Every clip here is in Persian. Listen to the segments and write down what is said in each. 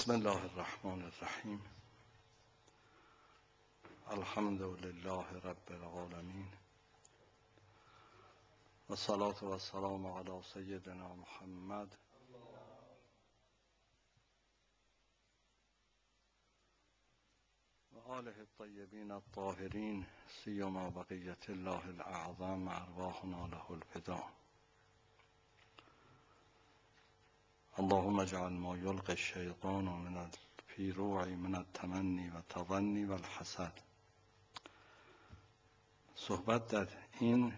بسم الله الرحمن الرحیم. الحمد لله رب العالمین و صلاة و السلام علی سیدنا محمد و آله الطیبین الطاهرین سیما بقیة الله الاعظم ارواحنا له الفدا. اللهم اجعل ما يلقي الشيطان من الفيروع من التمني والتظني والحسد. صحبت در این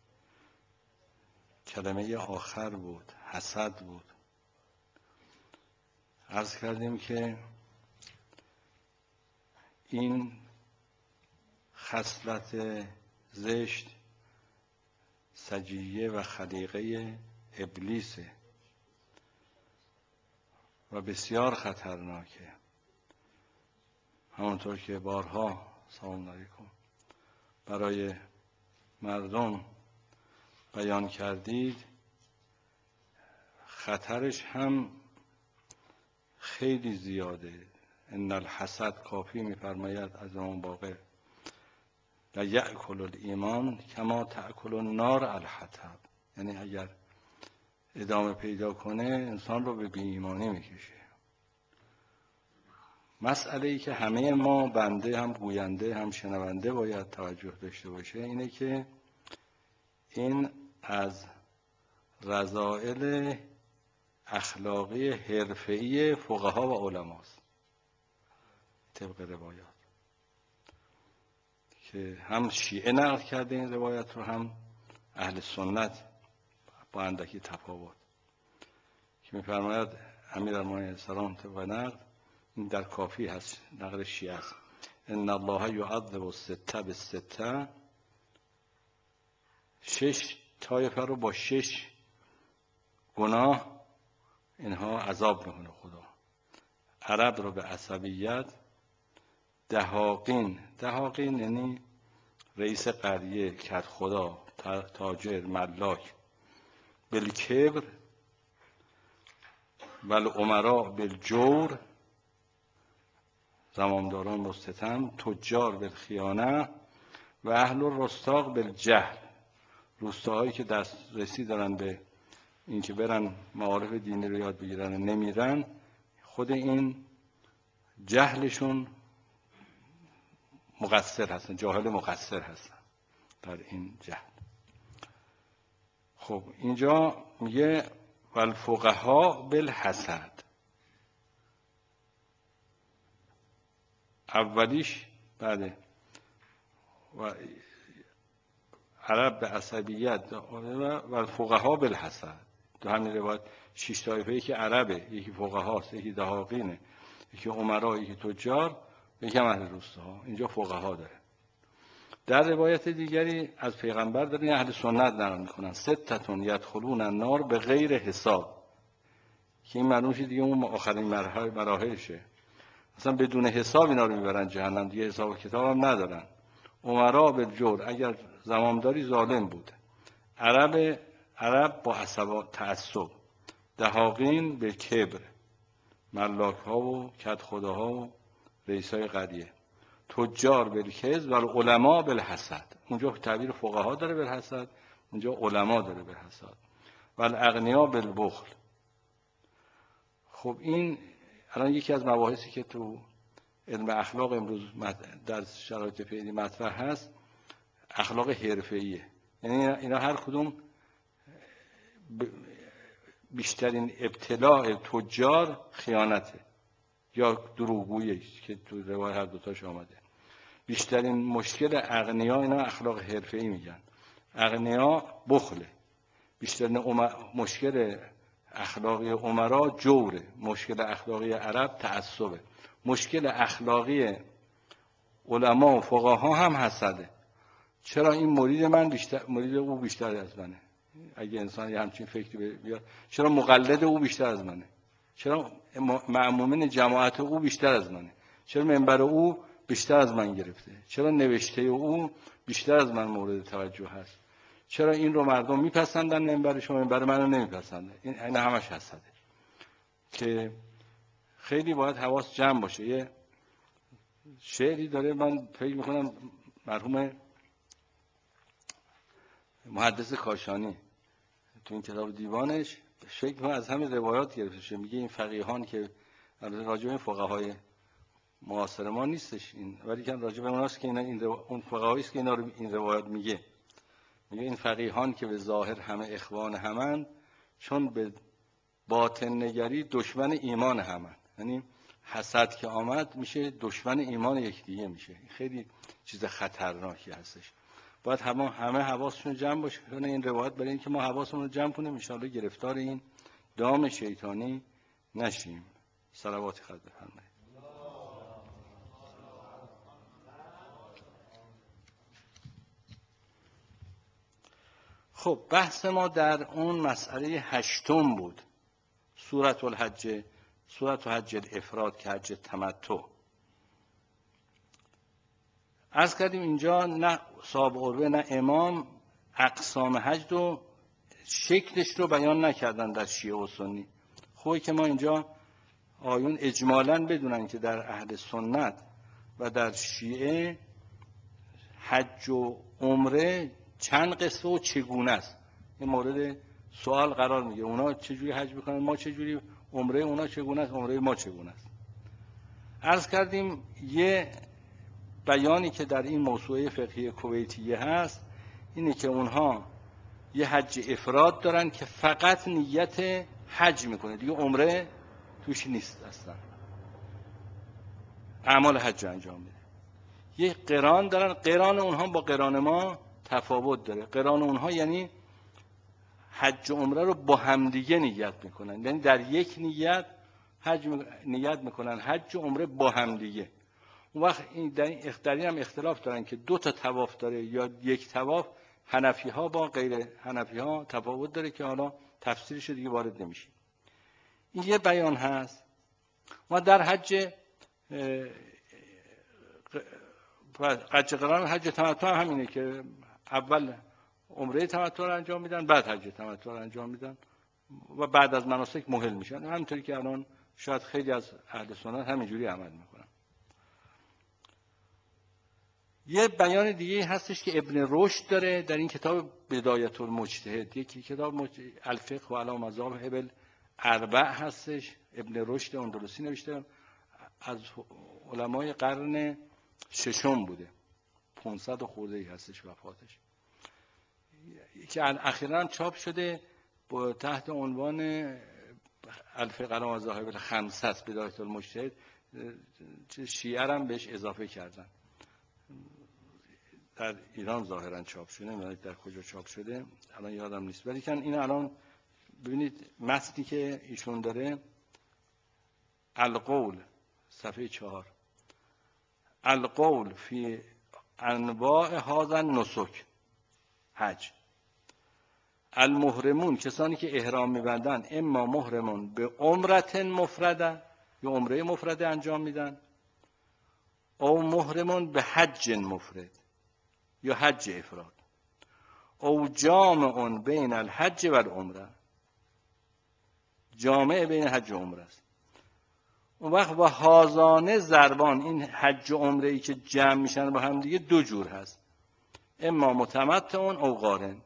کلمه آخر بود، حسد بود. عرض کردیم که این خصلت زشت سجیه و خلیقه ابلیسه و بسیار خطرناکه. همونطور که بارها سلام علیکم برای مردم بیان کردید، خطرش هم خیلی زیاده. ان الحسد کافی می‌فرماید از امام باقر لا یأکل الایمان کما تأکل النار الحطب. یعنی اگر ادامه پیدا کنه انسان رو به بی‌ایمانی میکشه. مسئله ای که همه ما بنده هم گوینده هم شنونده باید توجه داشته باشه اینه که این از رذائل اخلاقی حرفه‌ای فقها و علماست طبق روایات که هم شیعه نقل کرده این روایت رو، هم اهل سنت با اندکی تفاوت، که می‌فرماید امیرالمومنین سلام طبق نقل، این در کافی هست، نقل شیعه است، ان الله یعذب السته بالسته، 6 طایفه رو با 6 گناه اینها عذاب میکنه خدا. عرب رو به عصبیت، دهاقین یعنی رئیس قریه، کدخدا، تاجر، ملاک، بالکبر و الامراء بالجور، زمامداران با ستم، تجار بالخیانه و اهل الرستاق بالجهل، روستاهایی که دسترسی دارن به این که برن معارف دینی رو یاد بگیرن نمیرن، خود این جهلشون مقصر هستن، جاهل مقصر هستن در این جهل. خب اینجا میگه والفقها بالحسد. اولیش بعد و عرب به عصبیت و الفقها بالحسد. تو همین روایت 6 طایفه، یکی عربه، یکی فقهاست، یکی دهاقینه، یکی امرا، یکی تجار، یکی هم اهل روستاها. اینجا فقها داره. در روایت دیگری از پیغمبر دارین اهل سنت نقل میکنن ستتون یدخلون النار به غیر حساب، که این معنوش دیگه اون آخرین مراحلشه، اصلا بدون حساب اینا رو میبرن جهنم، دیگه حساب و کتاب هم ندارن. امرا بالجور، اگر زمامداری ظالم بود، عرب با تعصب، دهاقین به کبر، ملاک ها و کدخداها و رئیس های قریه، تجار بالکذب و العلماء بالحسد. اونجا تعبیر فقها داره بالحسد، اونجا علما داره بالحسد. و الاغنیا بالبخل. خب این الان یکی از مباحثی که تو علم اخلاق امروز در شرایط فعلی مطرح هست، اخلاق حرفه‌ایه. یعنی اینا هر کدوم بیشترین ابتلاء تجار خیانته یا دروغگویی که تو روایت هر دوتاش آمده. بیشترین مشکل اغنیا، اینا اخلاق حرفه‌ای میگن، اغنیا بخله. بیشترین مشکل اخلاقی امرا جوره. مشکل اخلاقی عرب تعصبه. مشکل اخلاقی علما و فقها هم حسده. چرا این مرید من بیشتر، مرید او بیشتر از منه؟ اگه انسان یه همچین فکری بیاد، چرا مقلد او بیشتر از منه؟ چرا مأمومین جماعت او بیشتر از منه؟ چرا منبر او بیشتر از من گرفته؟ چرا نوشته او بیشتر از من مورد توجه هست؟ چرا این رو مردم میپسندن منبرش و منبر منو نمیپسندن؟ این همش حسده که خیلی باید حواس جمع باشه. یه شعری داره، من فکر میکنم مرحوم محدث کاشانی تو این کتاب دیوانش فکر میکنم از همین روایات گرفته شده. میگه این فقیهان که راجع به این فقهای معاصر ما نیستش این، ولی که راجع به اوناست که اون فقهایی است که اینا رو این روایات میگه این فقیهان که به ظاهر همه اخوان همند، چون به باطن نگری دشمن ایمان همند. یعنی حسد که آمد میشه دشمن ایمان یکدیگه میشه. خیلی چیز خطرناکی هستش. باید همه حواسشون جمع باشه این روایت، برای اینکه ما حواسمون رو جمع کنیم ان شاءالله گرفتار این دام شیطانی نشیم. صلوات خدا بفرمایید. خب بحث ما در اون مسئله 8 بود، سورة الحج، سورة حج الافراد که حج تمتع. عرض کردیم اینجا نه صاحب قربه نه امام اقسام حج رو شکلش رو بیان نکردن در شیعه و سنی. خوبه که ما اینجا آیون اجمالاً بدونن که در اهل سنت و در شیعه حج و عمره چند قصه و چگونه است. این مورد سوال قرار میگیره. اونا چجوری حج میکنن، ما چجوری، عمره اونا چگونه است، عمره ما چگونه است. عرض کردیم یه بیانی که در این موسوعه فقهی کویتیه هست اینه که اونها یه حج افراد دارن که فقط نیت حج میکنه، دیگه عمره توش نیست اصلا، اعمال حج انجام میده. یه قران دارن، قران اونها با قران ما تفاوت داره. قران اونها یعنی حج و عمره رو با همدیگه نیت میکنن، یعنی در یک نیت نیت میکنن حج و عمره با همدیگه. اون وقت در این هم اختلاف دارن که 2 تا طواف داره یا یک طواف. حنفی ها با غیر حنفی ها تفاوت داره که حالا تفسیرش دیگه وارد نمیشیم. این یه بیان هست. ما در حج قران حج تمتع همینه که اول عمره تمتع رو انجام میدن، بعد حج تمتع رو انجام میدن و بعد از مناسک مهل میشن. همینطوری که الان شاید خیلی از اهل سنت همینجوری عمل میکنن. یه بیان دیگه هستش که ابن رشد داره در این کتاب بدایت المجتهد، یکی کتاب الفقه و علی مذاهب الاربع هستش. ابن رشد اندلسی نوشته، از علمای قرن 6 بوده، 500 خورده ای هستش وفاتش، که اخیراً چاپ شده با تحت عنوان الفقه علی مذاهب الخمسه بدایت المجتهد. شیعه هم بهش اضافه کردن. در ایران ظاهراً چاپ شده، نمیدونم در کجا چاپ شده الان یادم نیست، ولی که این الان ببینید متنی که ایشون داره، القول صفحه 4، القول فی انواع هذا النسک حج. المحرمون کسانی که احرام میبندن، اما محرمون به عمرت مفرده، یا عمره مفرده انجام میدن، او محرمون به حج مفرد یا حج افراد، او جامع بین الحج و العمره، جامع بین حج و عمره است. اون وقت و هازانه ضربان، این حج و عمره ای که جمع میشن با هم دیگه 2 جور هست، اما متمتع او قارن،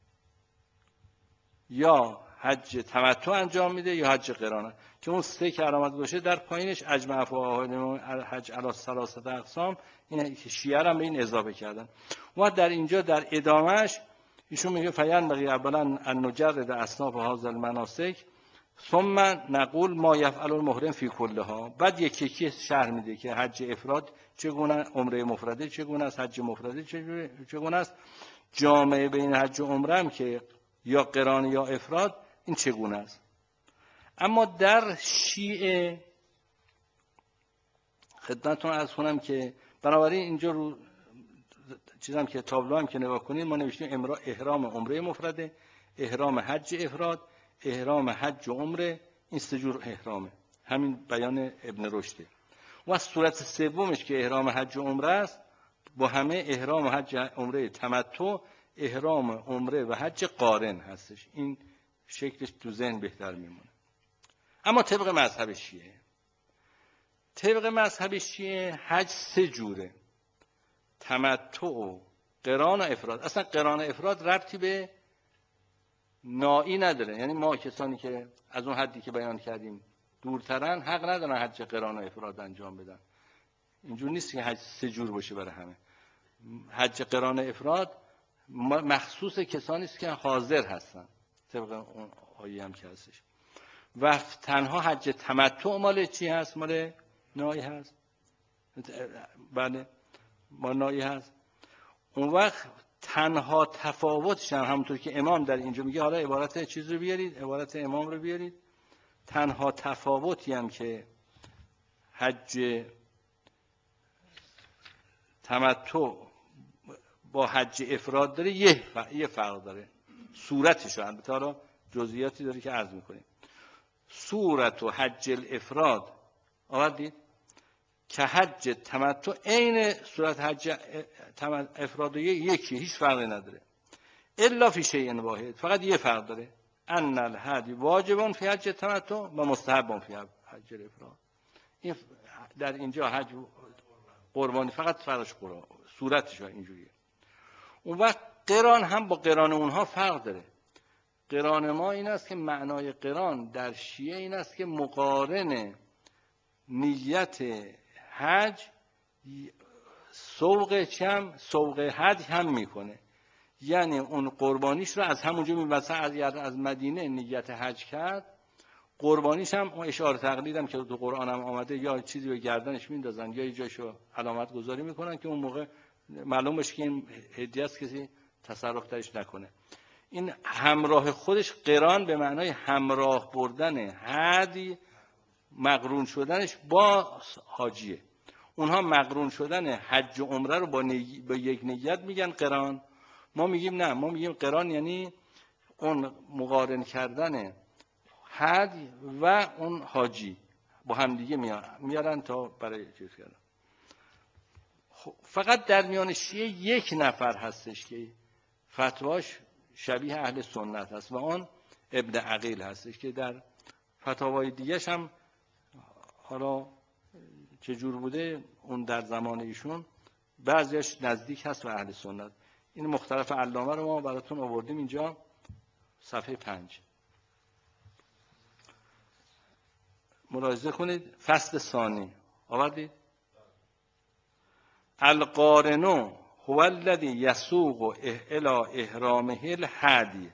یا حج تمتع انجام میده یا حج قرانه، که اون 3 که علامت باشه در پایینش اجمع فقهای حج علی 3 اقسام. این که شیعه هم به این اضافه کردن. و در اینجا در ادامهش ایشون میگه فین بقی اولا ان نجرد اصناف هذا المناسک ثم نقول ما یفعل المحرم فی کلها. بعد یکی شرح میده که حج افراد چگونه، عمره مفرده چگونه است، حج مفرده چگونه است، جامع بین حج و عمره هم که یا قران یا افراد این چگونه است. اما در شیعه خدمتتون عرض کنم که بنابراین اینجا رو چیزام که تابلو هم که نگاه کنید ما نوشتیم احرام عمره مفرده، احرام حج افراد، احرام حج و عمره. این 3 جور احرامه، همین بیان ابن رشده. و از صورت سومش که احرام حج و عمره است، با همه احرام حج عمره تمتع، احرام عمره و حج قارن هستش. این شکلش تو ذهن بهتر میمونه. اما طبق مذهب شیعه طبق مذهب شیعه حج 3 جوره: تمتع و قران و افراد. اصلا قران و افراد ربطی به نائی نداره، یعنی ما کسانی که از اون حدی که بیان کردیم دورترن حق ندارن حج قران و افراد انجام بدن. اینجور نیست که حج 3 جور باشه برای همه. حج قران و افراد مخصوص کسانی است که حاضر هستن، طبق اون آیه هم که هستش. و تنها حج تمتع مال چی هست؟ مال نائی هست. بله مال نائی هست. اون وقت تنها تفاوتش هم همونطور که امام در اینجا میگه، حالا عبارت چیز رو بیارید، عبارت امام رو بیارید، تنها تفاوتی هم که حج تمتع با حج افراد داره یه فرق داره، صورتش رو. البته حالا جزئیاتی داره که عرض میکنیم. صورت و حج الافراد آوردید که حج تمتع عین صورت حج افراد یکی، هیچ فرقی نداره. الا فی شیء واحد، فقط یه فرق داره: ان الحج واجب فی حج تمتع و مستحب فی حج الافراد. این در اینجا حج قربانی فقط فرقش صورتش اینجوریه. اون وقت قران هم با قران اونها فرق داره. قران ما این است که معنای قران در شیعه این است که مقارن نیت حج سوق حج هم میکنه، یعنی اون قربانیش رو از همونجا میبسه. از مدینه نیت حج کرد، قربانیش هم اون اشاره تقلید هم که تو قرآن هم آمده، یا چیزی به گردنش میندازن یا یه جاشو علامت گذاری میکنن که اون موقع معلوم بشه که این هدیه است، کسی تصرف درش نکنه. این همراه خودش قران به معنای همراه بردن هدی، مقرون شدنش با حاجیه. اونها مقرون شدن حج و عمره رو با یک نیت میگن قران. ما میگیم نه، ما میگیم قران یعنی اون مقارن کردن حج و اون حاجی با هم دیگه میارن تا برای چیز کردن. فقط در میان شیعه یک نفر هستش که فتواش شبیه اهل سنت هست و اون ابن عقیل هستش که در فتاوای دیگه‌ش هم حالا چجور بوده اون در زمان ایشون بعضیش نزدیک هست و اهل سنت. این مختلف علامه رو ما براتون آوردیم اینجا صفحه 5. ملاحظه کنید فصل ثانی آوردید. القارنو هو الذی یسوق الی احرامه الهدی.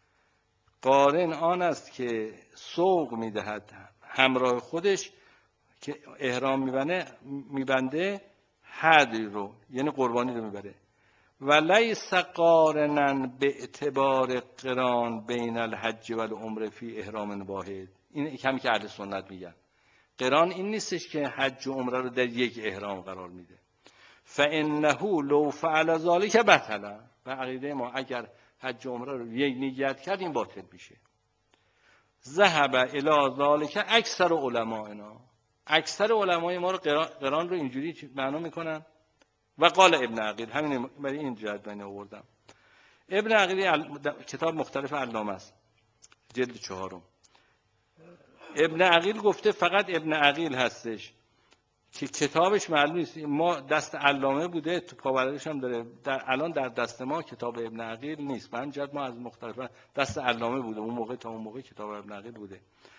قارن آن است که سوق میدهد همراه خودش که احرام میبنده هدی رو، یعنی قربانی رو میبره. و لیس قارنا به اعتبار قران بین الحج و العمره فی احرام واحد. این کمی که اهل سنت میگن قران این نیستش که حج و عمره رو در یک احرام قرار میده. فانه لو فعل ذلک بطل. و عقیده ما اگر حج و عمره رو یک نیت کرد این باطل میشه. ذهب الی ذلک اکثر علمائنا. اکثر علمای ما رو قران رو اینجوری معنا میکنن. و قال ابن عقیل، همین برای این جهت من آوردم. ابن عقیل کتاب مختلف علامه است، جلد 4. ابن عقیل گفته فقط ابن عقیل هستش که کتابش معلوم نیست. ما دست علامه بوده، تو پاورقش هم داره. الان در دست ما کتاب ابن عقیل نیست. من جد ما از مختلف دست علامه بوده اون موقع، تا اون موقع کتاب ابن عقیل بوده.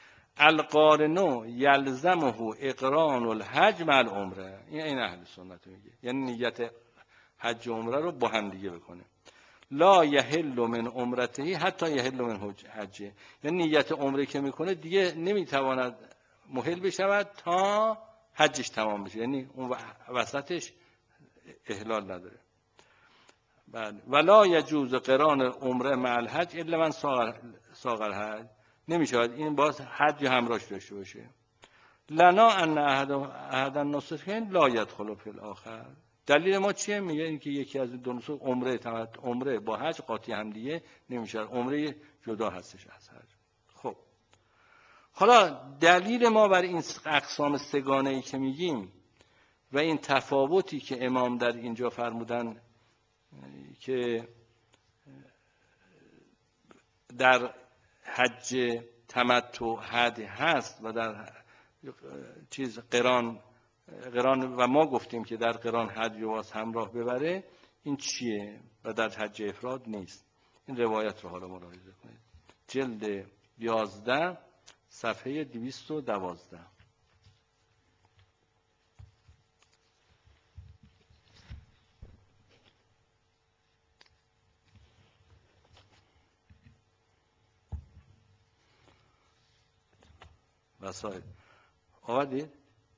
القارنو یلزمه اقران الحج مع العمره. این اهل سنت میگه، یعنی نیت حج و عمره رو با هم دیگه بکنه. لا یحل من عمرته حتی یحل من حجه. یعنی نیت عمره که میکنه دیگه نمیتواند محل بشود تا حجش تمام بشه، یعنی اون وسطش احلال نداره. بله. ولا یجوز قران عمره مع الحج الا من ساق الحج. نمیشود این باز حج همراهش داشته باشه. لنا ان احد النسخین لا يدخل فی الاخر. دلیل ما چیه؟ میگه اینکه یکی از دو نسخ عمره با حج قاطی هم دیگه نمیشه، عمره جدا هستش از حج. خب حالا دلیل ما برای این اقسام سگانه‌ای که میگیم و این تفاوتی که امام در اینجا فرمودن که در حج تمتع حد هست و در چیز قران قران و ما گفتیم که در قران هدی و واس همراه ببره، این چیه و در حج افراد نیست. این روایت رو حالا ملاحظه کنید، جلد 11 صفحه 212. وسائل آمدید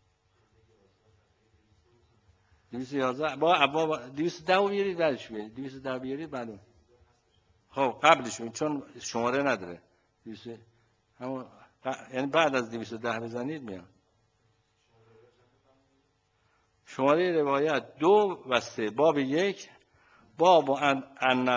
211 با ابواب 210 بیارید بعدش بیارید 210 بیارید معلوم. خب قبلش چون شماره نداره 200 همون یعنی بعد از 210 بزنید میاد. شماره روایت 2 و 3 باب 1 باب ان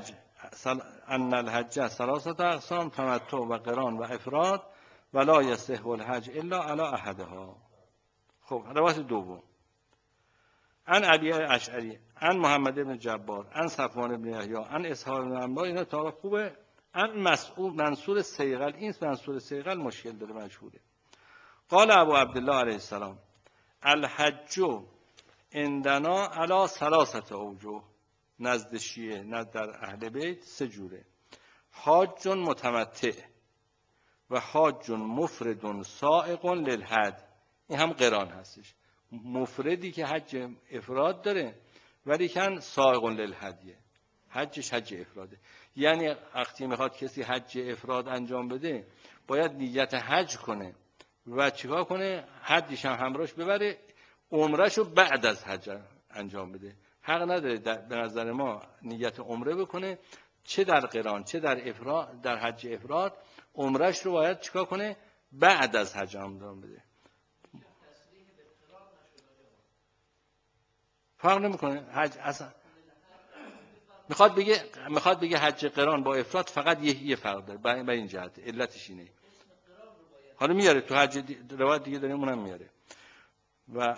الحج ثلاثه اقسام تمتع و قران و افراد ولا یصح الحج الا علی احدها. خب روایت دوم عن علی اشعری عن محمد بن جبار عن صفوان بن یحیی عن اسحاق بن عمرو. اینا تا خوبه. عن مسعود منصور سیغل. این منصور سیغل مشکل داره، مشهوره. قال ابو عبدالله علیه السلام الحج عندنا علی ثلاثه اوجه. نزد شیعه نزد در اهل بیت سه جوره: حاج متمتع و حاج مفرد سائق للحج. این هم قران هستش، مفردی که حج افراد داره ولی کن سائق للحجه، حجش حج افراده. یعنی وقتی میخواد کسی حج افراد انجام بده باید نیت حج کنه و چیکار کنه؟ حجش هم همراهش ببره، عمرهشو بعد از حج انجام بده. حق نداره به نظر ما نیت عمره بکنه، چه در قران چه در افراد، در حج افراد عمرهش رو باید چیکار کنه؟ بعد از حج انجام بده. فرق نمیکنه حج اصلا. میخواد بگه حج قران با افراد فقط یه فرق داره. برای این جهت علتش اینه. حالا میاره تو حج روایت دیگه داریم اونم میاره. و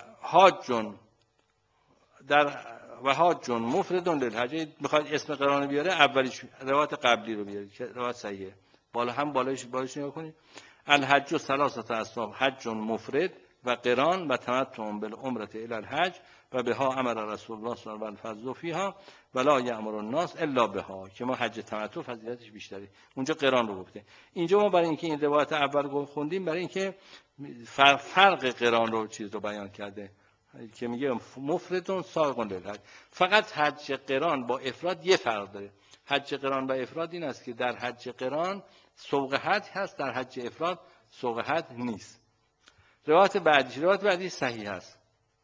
حاج مفرد للحج. میخواد اسم قران بیاره اولیش روایت قبلی رو بیاره که روایت صحیحه. بالایش نگاه کنید. الحج ثلاثه اصناف: حج مفرد و قران و تمتع بالعمره الی الحج و بها امر رسول الله صلی الله علیه و آله فیها ولا یأمر الناس الا بها. که ما حج تمتع فضیلتش بیشتره. اونجا قران رو گفته. اینجا ما برای اینکه این روایت اول خوندیم برای اینکه فرق قران رو چیز رو بیان کرده که میگه مفردون سائقون للحج. فقط حج قران با افراد یه فرق داره. حج قران با افراد این است که در حج قران سوق حج هست، در حج افراد سوق حج نیست. روایت بعدی صحیح است.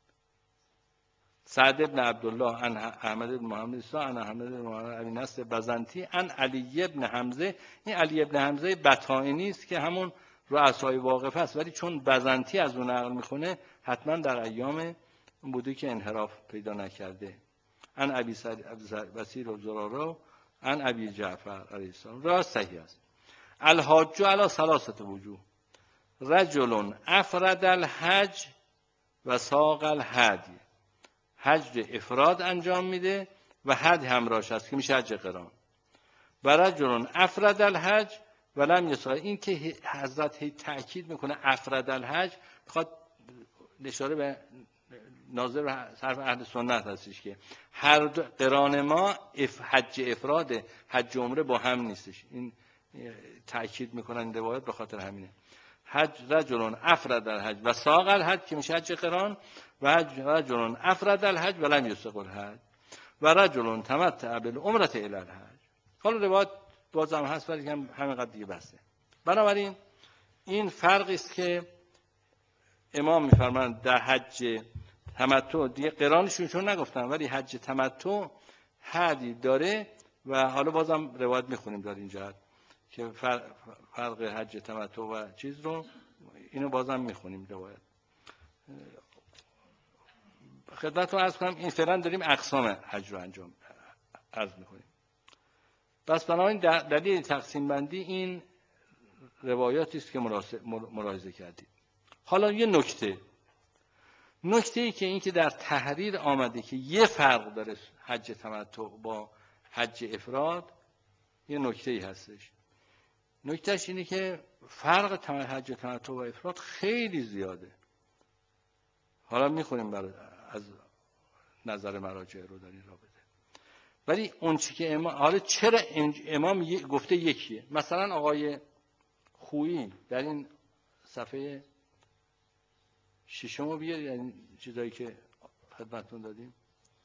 سعد بن عبدالله عن احمد بن محمد عیسی عن احمد بن محمد ابی نصر بزنتی عن علی بن حمزه. این علی بن حمزه بطائنی است که همون رؤسای واقفه است، ولی چون بزنتی از اون نقل میکنه حتما در ایام بوده که انحراف پیدا نکرده. عن ابی بصیر و زراره عن ابی جعفر علیه السلام. راست صحیح است. الحاج علی ثلاثه وجوه: رجل افرد الحج و ساق الهدی. حج افراد انجام میده و حج همراهش هست که میشه حج قران. و رجل افرد الحج و لم یساق. این که حضرت تأکید میکنه افرد الحج، میخواد اشاره به ناظر به صرف اهل سنت هستش که هر قران ما حج افراد حج عمره با هم نیستش. این تأکید میکنن روایت، به خاطر همینه. حج رجل افرد الحج و ساق الحج که میشه حج قران، و رجل افرد الحج و لم یسق الحج و رجل تمتع بالعمره الی الحج. حالا روایت بازم هست ولی همینقدر دیگه بسه. بنابراین این فرقی است که امام میفرمایند در حج تمتع دیگه قرانشون چون نگفتن ولی حج تمتع حدی داره. و حالا بازم روایت میخونیم در اینجا که فرق حج تمتع و چیز رو اینو بازم میخونیم روایت. خدمتتون عرض کنم این فعلا داریم اقسام حج رو عرض میکنیم. پس بنابراین دلیل تقسیم بندی این روایاتی است که ملاحظه کردید. حالا یه نکته ای که این که در تحریر آمده که یه فرق داره حج تمتع با حج افراد، یه نکته ای هستش. نکتهش اینه که فرق حج تمتع و افراد خیلی زیاده. حالا میخونیم از نظر مراجع رو در این رابطه. ولی اون چی که امام، حالا چرا امام گفته یکیه؟ مثلا آقای خویی در این صفحه 6 بیار، یعنی چیزایی که خدمتتون دادیم.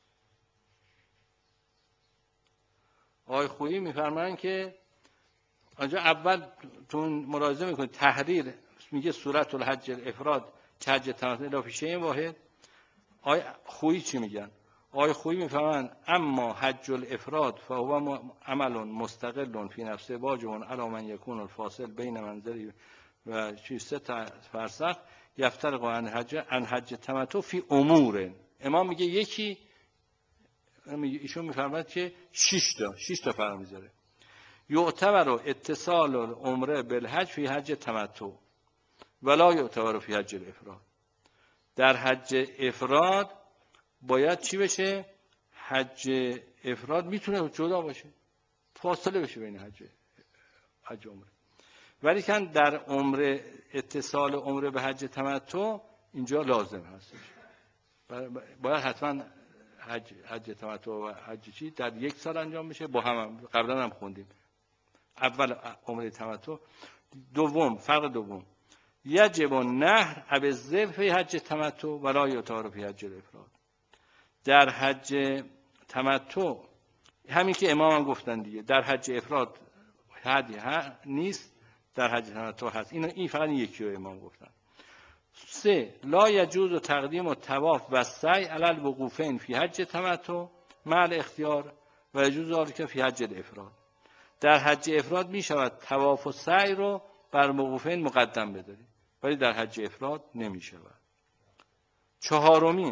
آقای خویی میفرمایند که آنجا اول تون ملاحظه میکنید تحریر میگه صورت الحج الافراد که حج تمتع الا فی شیء واحد. آقای خویی چی میگن؟ آقای خویی میفرمایند اما حج الافراد فهو عمل مستقل فی نفسه واجب علی من یکون الفاصل بین منزلی و 3 فرسخ یفترق عن حج تمتع فی امور. امام میگه یکی، ایشون میفرماید که 6 تا فرق میذاره. یعتبر اتصال العمره بالحج فی حج تمتع ولا یعتبر فی حج الافراد. در حج افراد باید چی بشه؟ حج افراد میتونه جدا باشه، فاصله بشه بین حج عمره. ولی که در عمره اتصال عمره به حج تمتع اینجا لازم هستش. باید حتما حج تمتع و حج چی در یک سال انجام میشه. با هم قبلا هم خوندیم. اول عمره تمتع. فرق دوم یجب النحر او الذبح فی حج تمتع ولا یعتبر فی حج الافراد. در حج تمتع همین که امام هم گفتن دیگه، در حج افراد حدی نیست، در حج تمتع هست. این فقط یکی رو امام گفتن. 3 لا یجوز تقدیم الطواف و السعی علی الوقوفین فی حج تمتع مع الاختیار و یجوز ذلک فی حج الافراد. در حج افراد می شود طواف و سعی رو بر وقوفین مقدم بداری، ولی در حج افراد نمی شود. 4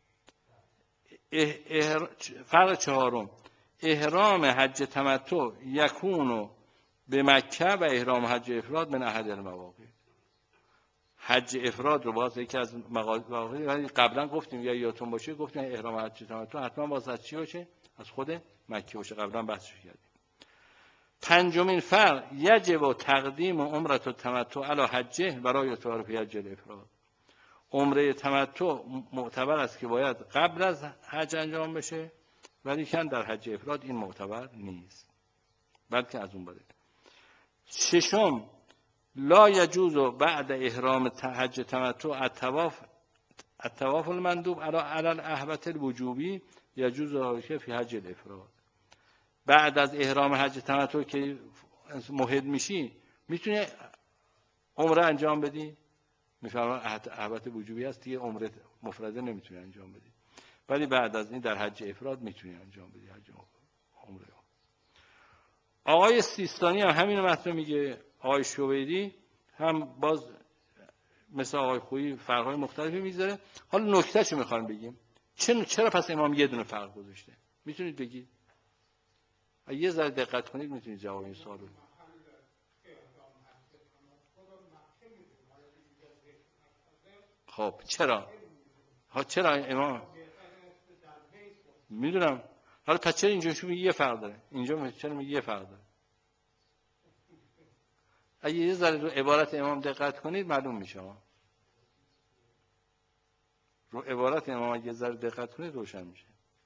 فرق 4 احرام حج تمتع یکونو به مکه و احرام حج افراد من احد المواقع. حج افراد رو باز یکی از مواقع قبلا گفتیم یا یادتون باشه، گفتیم احرام حج تمتع حتما باز از چی باشه؟ از خود مکه باشه. قبلا بحثش کردیم. 5 فرق یجب تقدیم عمره التمتع علی حجه برای یعتبر فی حج الافراد. عمره تمتع معتبر است که باید قبل از حج انجام بشه، ولی که در حج افراد این معتبر نیست، بلکه از اون بده. 6 لا یجوز بعد احرام حج تمتع الطواف المندوب علی الاهبة الوجوبی یجوز ذلک فی حج الافراد. بعد از احرام حج تمتع که محرم میشی میتونی عمره انجام بدی، میفهمم اهبت وجوبی هست دیگه، عمره مفرده نمیتونی انجام بدی، ولی بعد از این در حج افراد میتونی انجام بدی حج عمره. آقای سیستانی هم همین مطلب میگه. آقای شویری هم باز مثل آقای خویی فرقای مختلفی میذاره. حالا نکتهشو میخوام بگیم. چرا پس امام یه دونه فرق گذاشته؟ میتونید بگید؟ یه ذره دقت کنید میتونید جواب این سوالو. خب چرا امام میدونم. حالا پس چرا اینجا شو یه فرق داره؟ اینجا چرا میگه یه فرق داره؟ اگه یه ذره رو عبارت امام دقت کنید معلوم میشه. رو عبارت امام اگه یه ذره دقت کنید روشن میشه.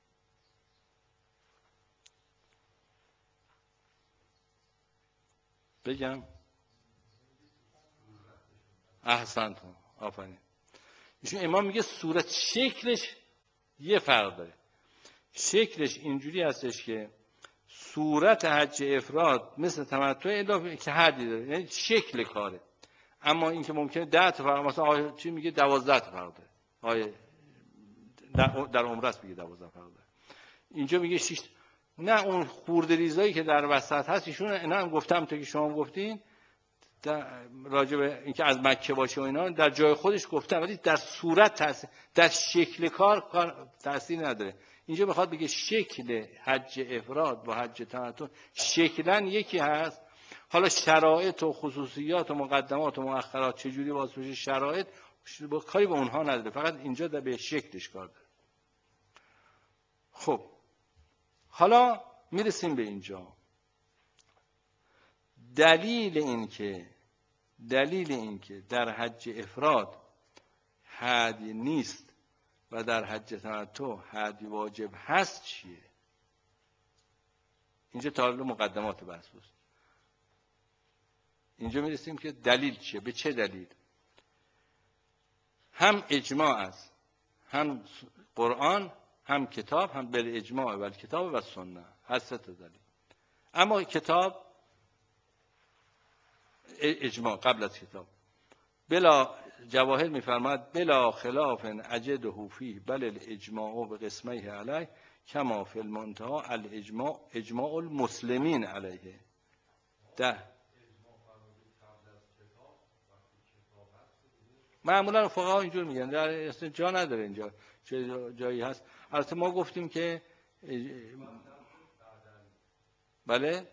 بگم؟ احسنتون، آفرین. ایشون امام میگه صورت شکلش یه فرق داره. شکلش اینجوری هستش که صورت حج افراد مثل تمتع اضافه که حدی داره، یعنی شکل کاره. اما این که ممکنه 10 تا فرق، مثلا آیه چی میگه 12 تا فرق داره. آیه در عمره است میگه 12 فرق داره. اینجا میگه 6. نه اون خورده ریزایی که در وسط هست ایشون اینا هم گفتم تا که شما گفتین راجع به اینکه از مکه باشه و اینا در جای خودش گفتم، ولی در صورت تاثیر، در شکل کار تاثیر نداره. اینجا میخواد بگه شکل حج افراد با حج تمتع شکلا یکی هست. حالا شرایط و خصوصیات و مقدمات و مؤخرات چجوری باز بشه، شرایط با کاری به اونها نداره، فقط اینجا به شکلش کار داره. خب حالا میرسیم به اینجا. دلیل این که در حج افراد حدی نیست و در حج تمتع هدی واجب هست چیه؟ اینجا تعالل مقدمات بحث بود. اینجا میرسیم که دلیل چیه؟ به چه دلیل؟ هم اجماع است، هم قرآن، هم کتاب، هم بالاجماع و الکتاب و سنت، هر سه تا دلیل. اما کتاب اجماع قبل از کتاب. بلا جواهر میفرماید بلا خلاف اجده فیه بل الاجماع بقسمیه علیه کما فی المنتهی الاجماع اجماع المسلمین علیه. معمولا فقها اینجور میگن، در اصلا جا نداره اینجا چه جایی هست. البته ما گفتیم که بله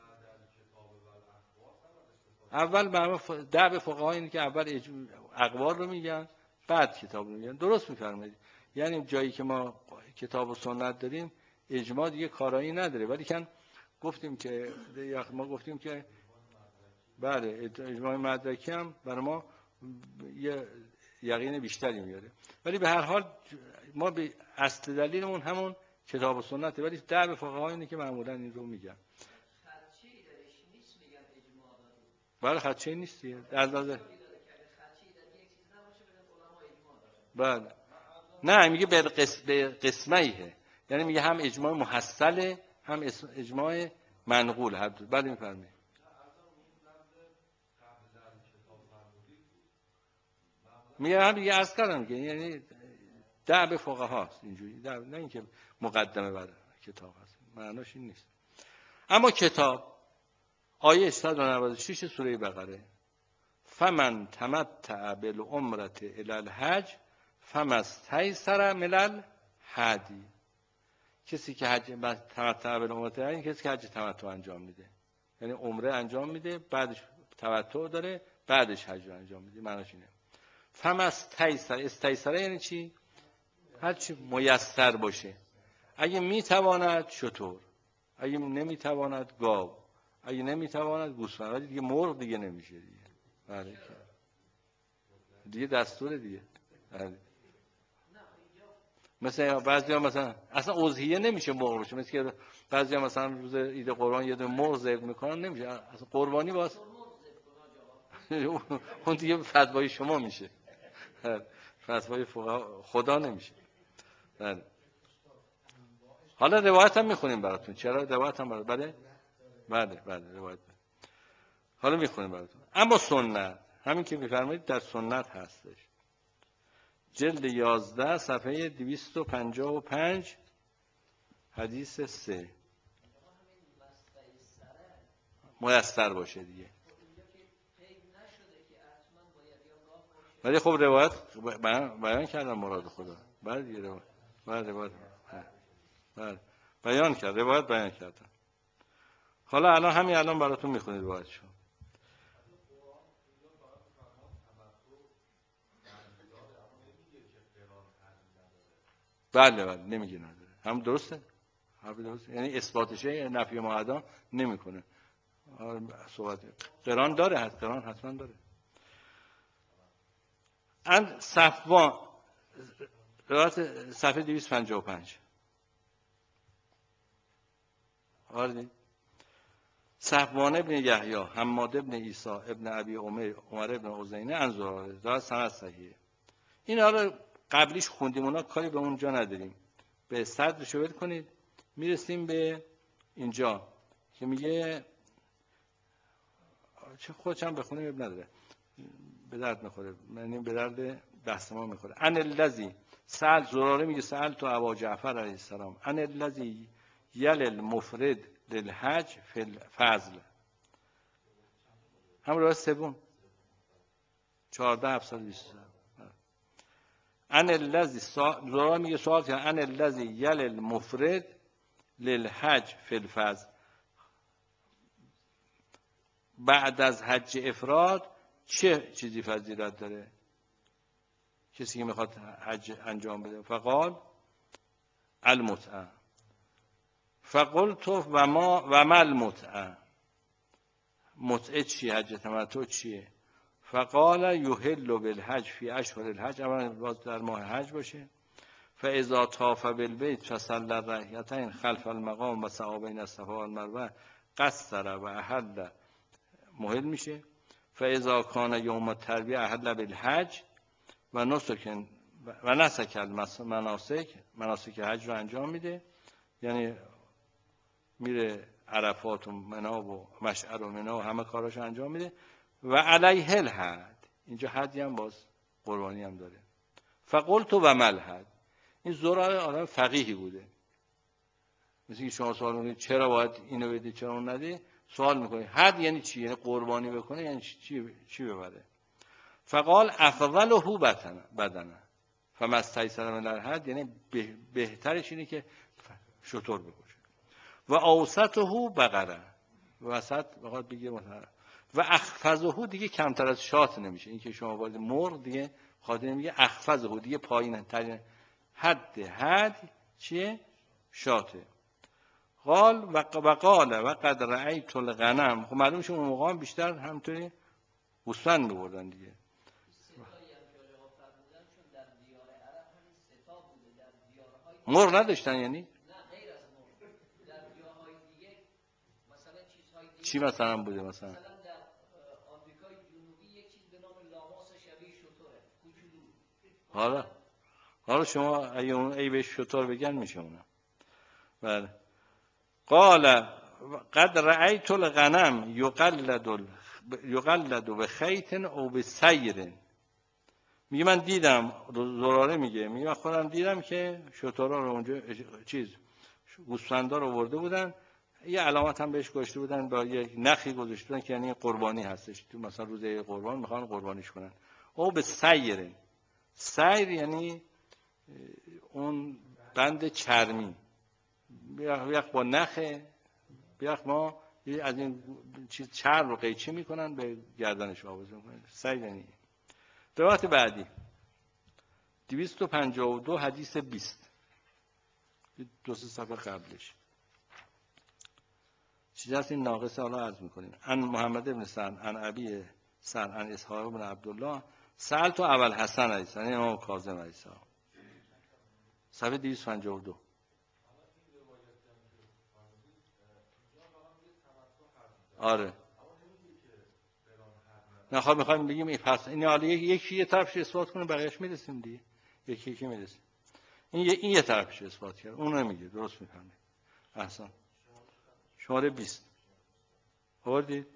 اول دعب فقها اینه که اول اقوال رو میگن بعد کتاب رو میگن. درست میفرمایید. یعنی جایی که ما کتاب و سنت داریم اجماع دیگه کارایی نداره، ولی کن گفتیم که ما گفتیم که بله اجماع مدرکی هم برای ما یه یقین بیشتری میاره، ولی به هر حال ما به اصل دلیلمون همون کتاب و سنته، ولی دعب فقها اینه که معمولا این رو میگن. خدشه‌ای درش نیست میگن اجماع داره. بله خدشه‌ای نیست دیگه. از نظر بله نه میگه به قسمیه، یعنی میگه هم اجماع محصله هم اجماع منقول هر دو. بله میفرمایید. میگه هم دیگه عرض کردم که یعنی دعب فقهاست اینجوری، نه اینکه مقدمه بر کتاب هست، معناش این نیست. اما کتاب آیه 196 سوره بقره فمن تمتع بالعمره الی الحج فمستیسر من الهدی، کسی که حج تمتع بالعمره یعنی کسی که حج تمتع انجام میده، یعنی عمره انجام میده بعدش تمتع داره بعدش حج انجام میده، معناش اینه. فمستیسر، استیسر یعنی چی؟ هر چی میسر باشه. اگه میتواند شتر، اگه نمیتواند گاو، اگه نمیتواند گوسفند، ولی دیگه مرغ دیگه نمیشه دیگه. بله دیگه دستور دیگه. بله. مثلا بعضیا مثلا اصلا اضحیه نمیشه مرغ بشه، مثل که بعضیا مثلا روز عید قربان یه دونه مرغ ذبح میکنن، نمیشه اصلا قربانی واسه اون دیگه فتوای شما میشه، فتوای خدا نمیشه. بله. حالا روایت هم میخونیم براتون. چرا روایت هم براتون؟ بله روایت. حالا میخونیم براتون. اما سنت همین که میفرمایید در سنت هستش، جلد 11 صفحه 255 حدیث 3 میسر باشه دیگه. ولی خب روایت بیان کردم مراد خدا. بله دیگه روایت. بله بیان کرد، روایت بیان کردم. حالا همین الان براتون میخونید روایتشو. بله نمیگه نداره. هم درسته. یعنی اثباتشه، نفی معدا نمیکنه. صحبت قران داره، قران حتما داره. ان صفوان روایت صفحه 255 آردی صفوان ابن یحیی، حماد ابن عیسی ابن ابی عمر ابن عزینه عن زراره، دا سند صحیحه. اینا رو قبلیش خوندیم، اونا کاری به اونجا نداریم. به صدرشو ول کنید، میرسیم به اینجا که میگه چه خودشم بخونیم اب نداره، به درد میخوره، یعنی به درد بحث ما میخوره. ان الذی سأل، زراره میگه سأل تو ابا جعفر علیه السلام ان الذی یل المفرد للحج فی الفضل، هم روایت سوم 14720. ان الذی زراره میگه سوال کرد ان الذی یل المفرد للحج فی الفضل، بعد از حج افراد چه چیزی فضیلت داره کسی که میخواد حج انجام بده؟ فقال المتعه. فقلت و ما المتعه، متعه چیه؟ حج تمتع چیه؟ فقال یحل بالحج فی اشهر الحج، اولا باز در ماه حج باشه. فاذا طاف بالبیت فصلى الركعتين خلف المقام و سعی بین الصفا و المروه قصر و احل محل میشه. فاذا کان یوم الترویه احل بالحج و نسک مناسک حج رو انجام میده، یعنی میره عرفات و منی و مشعر و منی و همه کاراشو انجام میده. و علیه الحد، اینجا حدی هم باز قربانی هم داره. فقلت و مل حد، این زرار آدم فقیهی بوده، مثل که شما سوال میکنید چرا باید اینو بدی چرا اون ندی، سوال میکنید حد یعنی چی، یعنی قربانی بکنه یعنی چی ببره. فقال افضله بدنه فما استیسر من الحد، یعنی بهترش اینه که شتر بکشه. و اوسطه بقره، وسط بخواد بگه مثلا. و اخفضه دیگه کمتر از شات نمیشه، این که شما باید مرغ دیگه خاطر میگه اخفضه دیگه پایین ترین حد چیه؟ شاته. قال و قد رأیت الغنم، خب معلوم شما اون موقع بیشتر همینطوری گوسفند می‌بردن دیگه. مرغ نداشتن یعنی؟ نه غیر از مرغ در گیاهای دیگه مثلا چیزهای دیگه چی مثلا بوده؟ مثلا در آمریکای جنوبی یک چیز به نام لاماس شبیه شتره کوچولو. حالا شما ای به شتر بگن میشه اونم. بله. قال قد رأیت الغنم یقلد بخیط او بسیر، میگه من دیدم، زراره میگه من خودم دیدم که شترها رو اونجا گوسفندا رو آورده بودن، یه علامت هم بهش گذاشته بودن، با یه نخی گذاشته بودن که یعنی قربانی هستش، تو مثلا روزه قربان میخوان قربانیش کنن. او به سیر یعنی اون بند چرمی، بیاخ با نخه، بیاخ ما از این چیز چرم رو قیچی میکنن به گردنش آویزون میکنن. سیر یعنی. روایت بعدی 252 حدیث 20، دو سه صفحه قبلش چیزی هست این ناقصه، حالا عرض میکنیم. ان محمد ابن سعد ان ابی سعد ان اسحاق بن عبدالله سألت ابو الحسن علیه السلام، امام کاظم علیه السلام، صفحه 252. آره نه میخوایم بگیم این پس این حالا یکی یه طرفش اثبات کنه بقیه‌اش میرسیم دیگه، یکی میرسیم. این یه طرفش اثبات کرد، اون نمیگه، درست میفهمه. احسن. شماره 20 آوردید.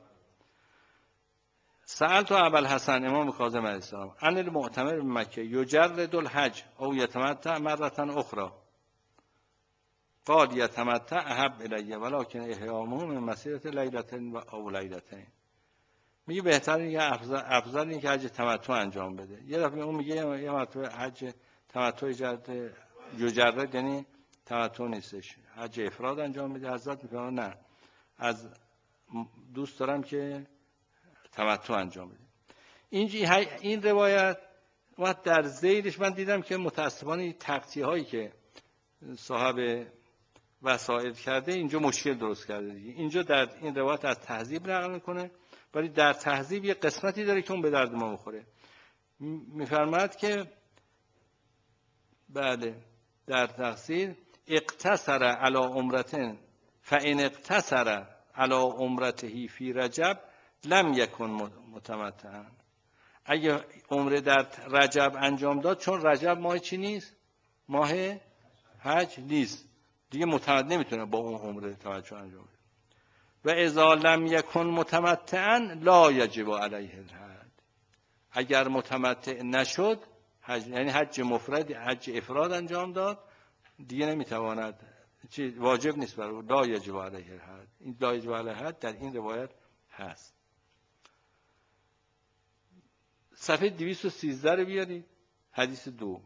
سألت ابو الحسن امام کاظم علیه السلام ان المعتمر بمکه یجرد الحج او یتمتع مرة اخرى قال یتمتع احب الی ولکن احرامه من مسیرة لیلة او لیلتین. میگه بهتر یه افضل اینه که حج تمتع انجام بده. یه دفعه اون میگه یه مرتبه حج تمتع یجرد یعنی تمتع نیستش، حج افراد انجام بده. حضرت میگه نه، از دوست دارم که تمتع انجام بده. این روایت وقت در ذیلش من دیدم که متاسفانه تقطیع هایی که صاحب وسائل کرده اینجا مشکل درست کرده دیگه. اینجا در این روایت از تهذیب نقل میکنه، ولی در تهذیب یه قسمتی داره که اون به درد ما بخوره. میفرماد که بله در تفسیر اقتصر علی عمرتن فان اقتصر علی عمرته فی رجب لم یکن متمتعا. اگه عمره در رجب انجام داد، چون رجب ماه چی نیست؟ ماه حج نیست دیگه، متمتع نمیتونه با اون عمره تمتع انجام بده. و اذا لم یکن متمتعا لا یجب علیه الحج. اگر متمتع نشد، یعنی حج مفرد حج افراد انجام داد، دیگه نمیتواند، واجب نیست بر او، لا یجب علیه الحج. این لا یجب علیه الحج در این روایت هست. صفحه 213 رو بیارید، حدیث 2.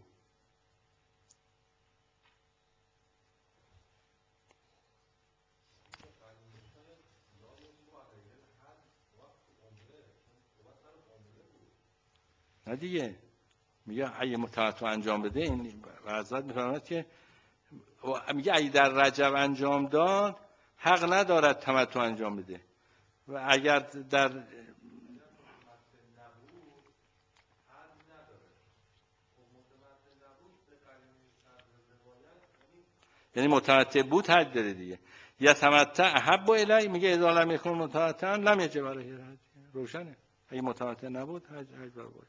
نه دیگه، میگه اگه متمتع انجام بده، این حضرت میفرماید که میگه اگه در رجب انجام داد حق ندارد تمتع انجام بده، و اگر در یعنی متمتع بود حج داره دیگه. یتمتع احب الی، میگه اذا لم یکن متمتعا لم یجب علیه الحج. روشنه، اگه متمتع نبود حج بر واجب.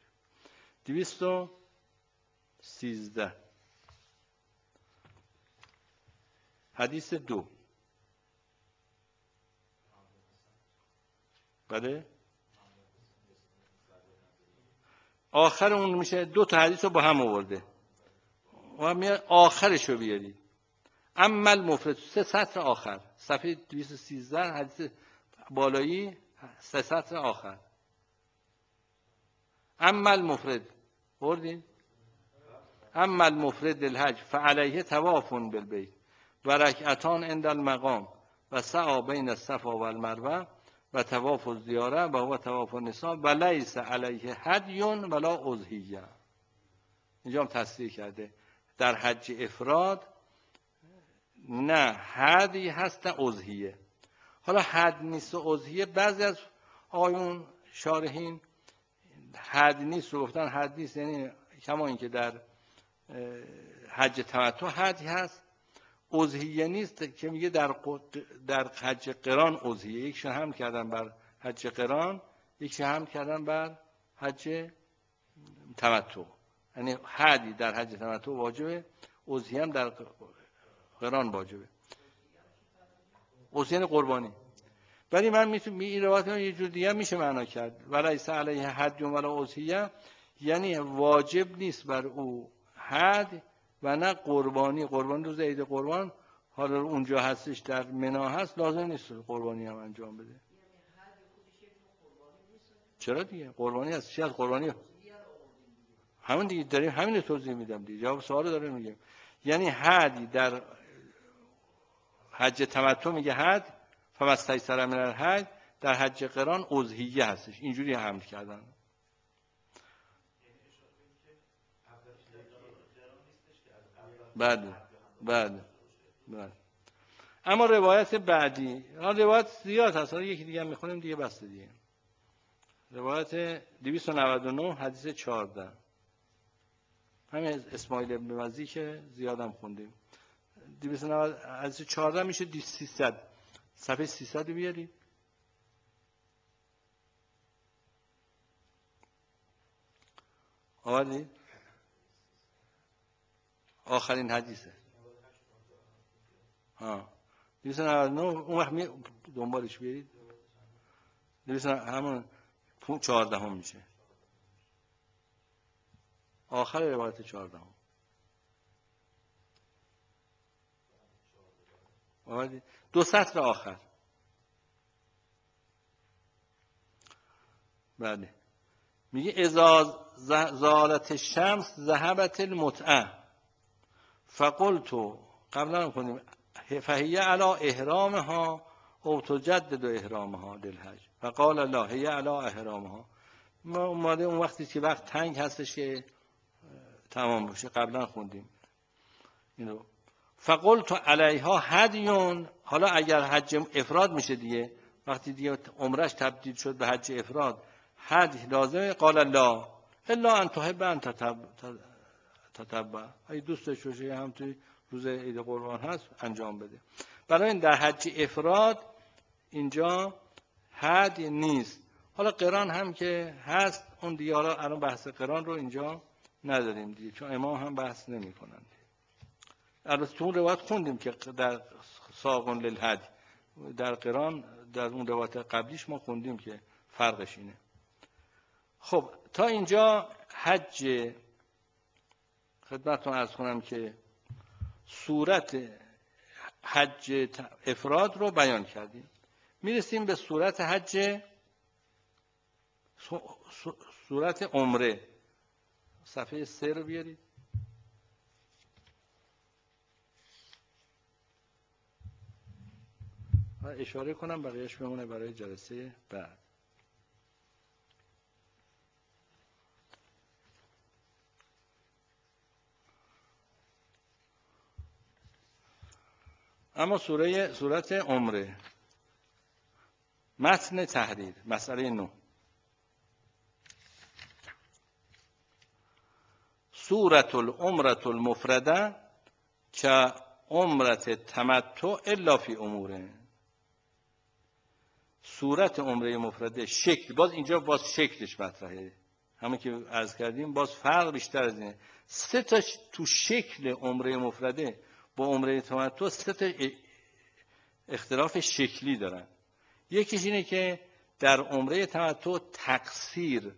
213 حدیث 2. بله آخر اون میشه 2 تا حدیث رو با هم آورده و میاد آخرش رو بیاری. اما المفرد 3 سطر آخر، صفحه 213 حدیث بالایی 3 سطر آخر. اما المفرد بردین؟ اما المفرد الحج فعلیه طواف بالبیت و رکعتان عند المقام و سعی بین الصفا و المروه و طواف الزیاره و هو طواف النساء و لیس علیه هدی ولا اضحیه. اینجا هم تصریح کرده در حج افراد نه هدی هست نه اضحیه. حالا حد نیست و اضحیه بعضی از آیون شارحین حد نیست رو گفتن. حد نیست یعنی کما اینکه در حج تمتع حدی هست، اضحیه نیست که میگه در حج قران اضحیه. یکیش هم کردن بر حج قران، یکیش هم کردن بر حج تمتع. یعنی حدی در حج تمتع واجبه، اضحیه هم در قران واجبه. اضحیه قربانی. ولی من میتونم این روایت رو یه جور دیگه میشه معنا کرد. ولیس علیه حد ولا اضحیه، یعنی واجب نیست بر او حد و نه قربانی. قربانی روز عید قربان حالا اونجا هستش در منا هست، لازم نیست قربانی هم انجام بده. چرا دیگه قربانی هست. چی از قربانی؟ همون دیگه داریم همین توضیح میدم دیگه، جواب سوال داره میگم. یعنی حدی در حج تمتع میگه حد فمستیسر من الحج، در حج قران اضحیه هستش. اینجوری حمل کردن. بله. اما روایت بعدی، روایت زیاد هست، یکی دیگه هم میخونیم دیگه بس دیگه. روایت 299 حدیث 14 همین اسماعیل ابن مزی که زیادم خوندیم. 290 حدیث 14 میشه 300. صفحه 300 رو بیارید. آوردید؟ آخرین حدیثه. 299 اون وقت دنبالش بیارید. 200 همون 14 هم میشه. آخر روایت 14 هم. آوردید؟ 2 سطر آخر. بله. میگه اذا زالت الشمس ذهبت المتعه فقلت قبلا کنیم فهي على احرامها او تجدد احرامها للحج فقال لا هي على احرامها. ما اومده اون وقتی که وقت تنگ هستش که تمام بشه، قبلا خوندیم اینو. فقلت علیها هدیون. حالا اگر حج افراد میشه دیگه، وقتی دیگه عمرش تبدیل شد به حج افراد، هدی لازمه. قال لا الا ان تحب ان تتبع. اگه دوست داشته باشی هم توی روز عید قربان هست انجام بده. برای این در حج افراد اینجا حد نیست. حالا قران هم که هست اون دیگه، حالا الان بحث قران رو اینجا نداریم دیگه، چون امام هم بحث نمی‌کنن. البته تو اون روایت خوندیم که در ساقون للحج، در قران در اون روایت قبلیش ما خوندیم که فرقش اینه. خب تا اینجا حج خدمتتون عرض کنم که صورت حج افراد رو بیان کردیم. میرسیم به صورت حج صورت عمره. صفحه 3 رو بیارید. اشاره کنم بقیه‌اش بمونه برای جلسه بعد. اما صورت عمره، متن تحریر، مسئله 9. صورت العمره المفرده که عمرت تمتع الا فی اموره. صورت عمره مفرده شکل، باز اینجا باز شکلش مطرحه، همون که عرض کردیم باز فرق بیشتر از اینه. سه تا تو شکل عمره مفرده با عمره تمتع سه تا اختلاف شکلی دارن. یکیش اینه که در عمره تمتع تقصیر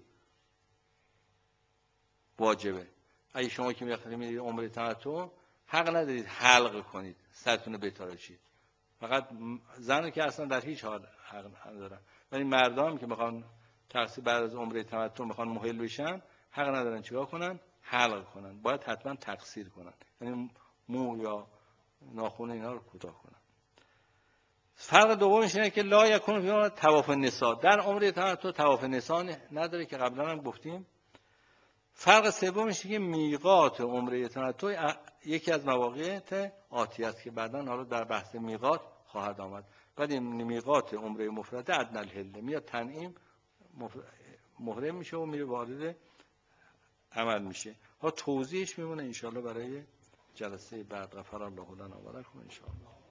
واجبه. اگه شما که میرید عمره تمتع حق ندارید حلق کنید، سرتون رو بتراشید، فقط زنی که اصلا در هیچ حال حق ندارن. ولی مردان که میخوان تقصیر بعد از عمره تمتع میخوان مهل بشن حق ندارن چیکار کنن؟ حلق کنن. باید حتما تقصیر کنن، یعنی مو یا ناخن اینا رو کوتاه کنن. فرق دومش اینه که لا یکون فی طواف النساء، در عمره تمتع طواف نساء نداره که قبلا هم گفتیم. فرق سومش اینه که میقات عمره تمتع یکی از مواقع آتی است که بعداً حالا در بحث میقات خواهد آمد. بعد این میقات عمره مفرده ادنی الحل، میاد تنعیم محرم میشه و میره وارد عمل میشه. ها توضیحش میمونه ان شاء الله برای جلسه بعد. غفر الله لنا و لکم ان شاء الله.